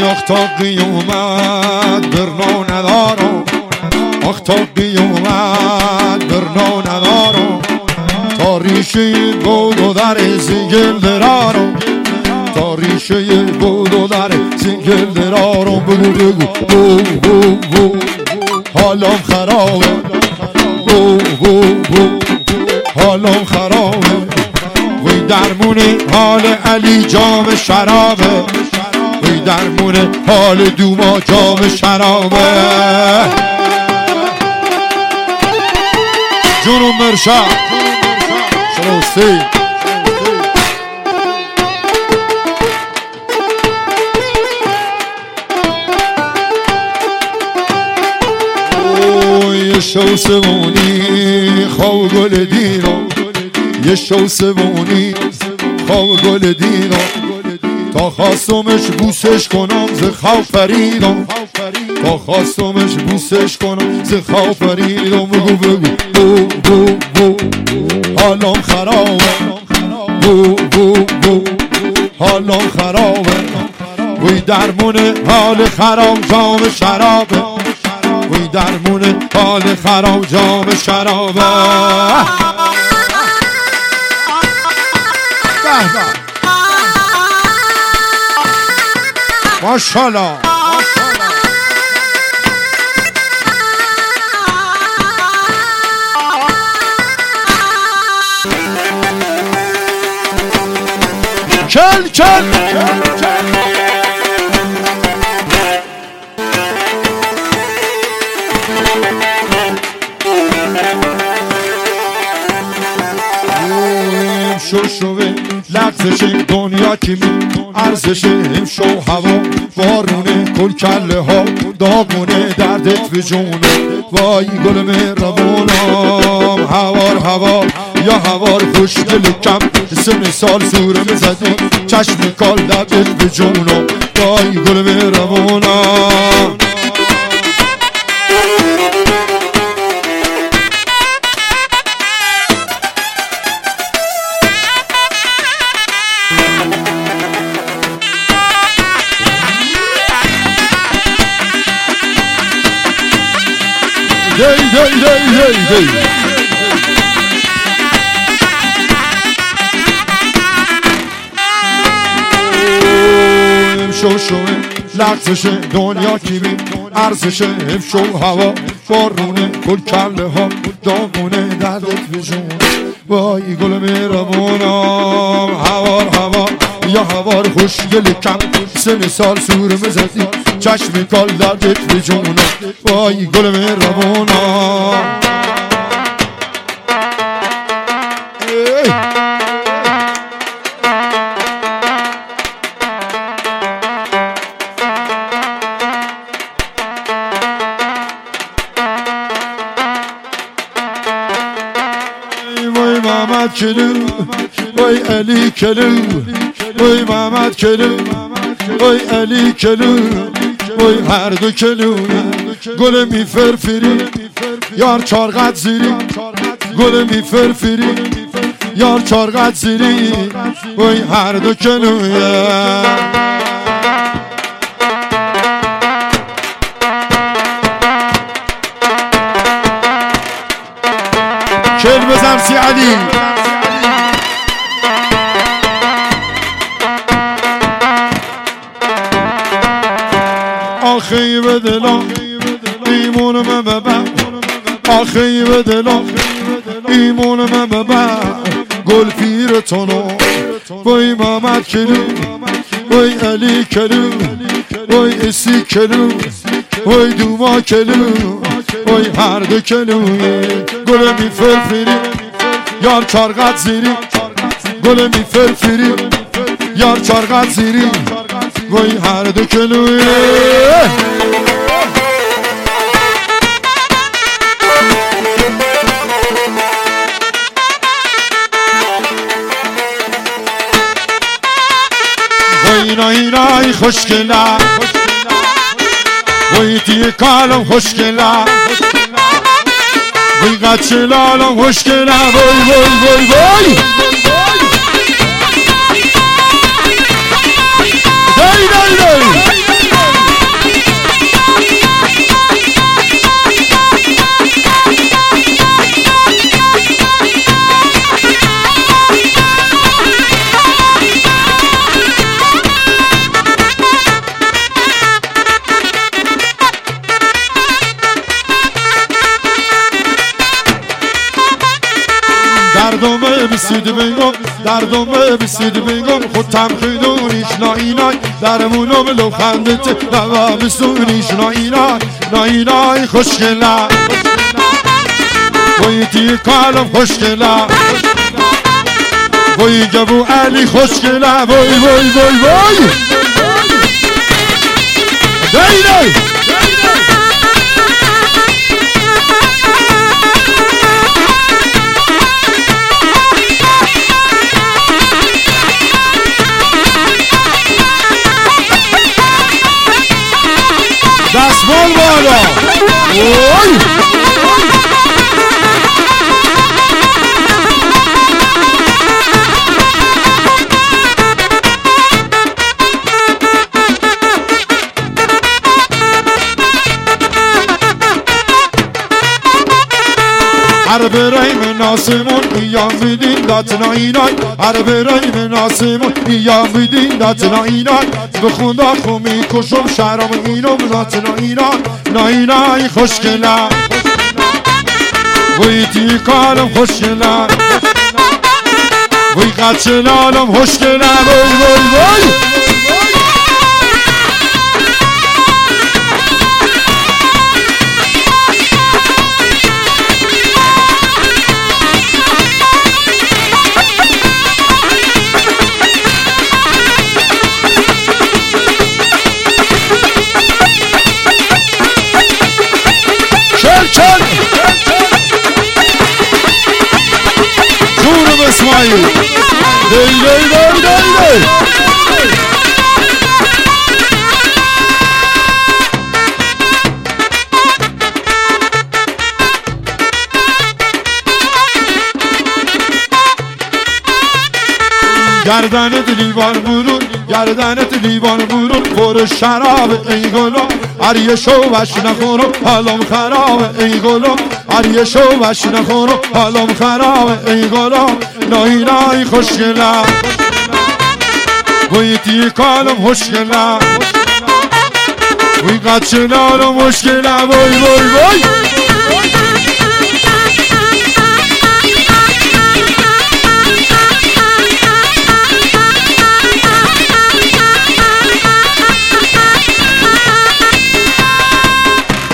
آخ تا قیامت برنا ندارم، آخ تا قیامت برنا ندارم، تا ریشه بود و در زنگل درارم، تا ریشه بود و در زنگل درارم. بگو بگو بو بو بو حالم خرابه، بو بو بو حالم خرابه، وی درمون حال علی جام شرابه، وی درمون حال دوما جام شرابه. جنوب مرشد شروسی یه شو سوونی خواه گل دیرم، یه شو سوونی خواه گل دیرم، تا خواستمش بوسش کنم ز خواه فریدم، تا خواستمش بوسش کنم ز خواه فریدم. بگو بگو بو بو بو حالم خرابه، بو بو بو حالم خرابه، وی درمون حال خراب جام شرابه، وی درمون حال خراب جام شرابه. ماشاءالله کل کل شو شوه لغزش دنیا کی می ارزش این شو هوا بارونه کل کله ها داغونه دردت به جونه. وای گل مهربونم هوار هوار یا هوار خوشگل کم سن سال سوره میزدی چشم کال دردت به جونم. وای گل مهربونم دی دی دی دی دی شو شو لغزش دنیا کی می ارزش شو هوا بارونه گل کله ها داغونه دردت به جون. وای گل مهربونم هوار هوا یا هوار خوشگل کم سن سال سور مزدی چشم کال دردت به جونم. وای گل مهربونم وای محمد کلو وای علی کلو وای محمد کلو وای علی کلو وای هر دو کلو گل می فرفری یار چارقد زیری گل می فرفری یار چارقد زیری وای هر دو کلو کل بزن سی علی آخی به دلان ایمونم ببر آخی به دلان ایمونم ببر گل پیر تونو وای محمد کلو وای علی کلو وای اسی کلو وای دوما کلو وای هر دو کلو گل می فرفری یار چارقد زیری گل می فرفری یار چارقد زیری وای هر دو کلو وای نای نای خوشگله وای دیگه کالم خوشگله وای قچلالم خوشگله وای وای وای وای دای دای دای بسید بگم دردم بسید بگم خودم خیدونیش ناینای درمونم لبخندت نوا بسونیش ناینای خوشگله وی تی کالم خوشگله وی جبو علی خوشگله وی وی وی وی دیلی دستمال بالا اوی هر بریم ناسمون بیام بیدین داتنا اینای هر بریم ناسمون بیام بیدین داتنا اینای به خدا خومی کشم شرم اینم داتنا اینای خوشگله وی تی کالم خوشگله وی قچلالم خوشگله وی وی وی چل جونم اسماعیل دی دی دی دی دی گردنت لیوان برون گردنت لیوان برون پر شراب ای گلم هر شو وش نخورم حالم خراب ای گلم هر شو وش نخورم حالم خراب ای گلم نای خوشگله وی تی کالم خوشگله وی قچلالم خوشگله وی وی وی